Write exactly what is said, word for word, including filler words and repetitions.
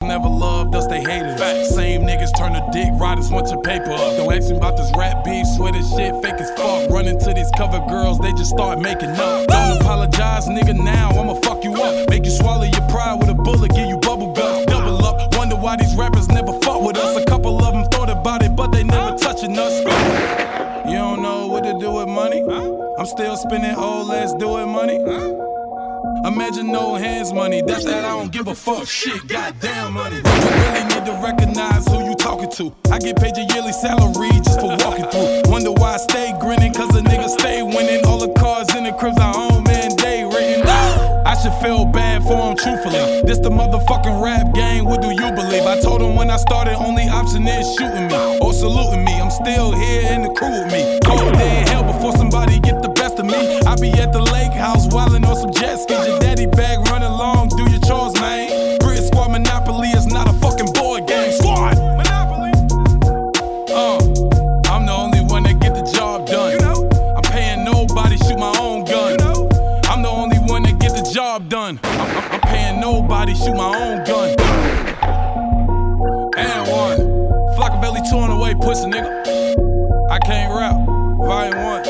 never loved us, they hated us. Same niggas turn to dick riders, want your paper up. Don't ask me about this rap beef, swear this shit fake as fuck. Running to these cover girls, they just start making up. Don't apologize, nigga, now I'ma fuck you up. Make you swallow your pride with a bullet, give you bubble gum. Double up, wonder why these rappers never fought with us. A couple of them thought about it, but they never touching us. You don't know what to do with money? I'm still spending old, let's do it money. Imagine no hands money, that's that I don't give a fuck shit, goddamn money. You really need to recognize who you talking to. I get paid your yearly salary just for walking through. Wonder why I stay grinning, cause the niggas stay winning. All the cars in the cribs I own, man, they written. I should feel bad for him, truthfully. This the motherfucking rap game, what do you believe? I told him when I started, only option is shooting me or saluting me. I'm still here in the crew with me. Cold day in hell before somebody get the best of me. I be at the lake house wildin' on some jet skis. Your daddy bag run along, do your chores, man. Brit Squad Monopoly is not a fucking board game. Squad Monopoly. Uh, I'm the only one that get the job done. You know? I'm paying nobody, shoot my own gun. You know? I'm the only one that get the job done. I'm, I'm, I'm paying nobody, shoot my own gun. And one. Flockavelli two on the way, pussy nigga. I can't rap. Volume one.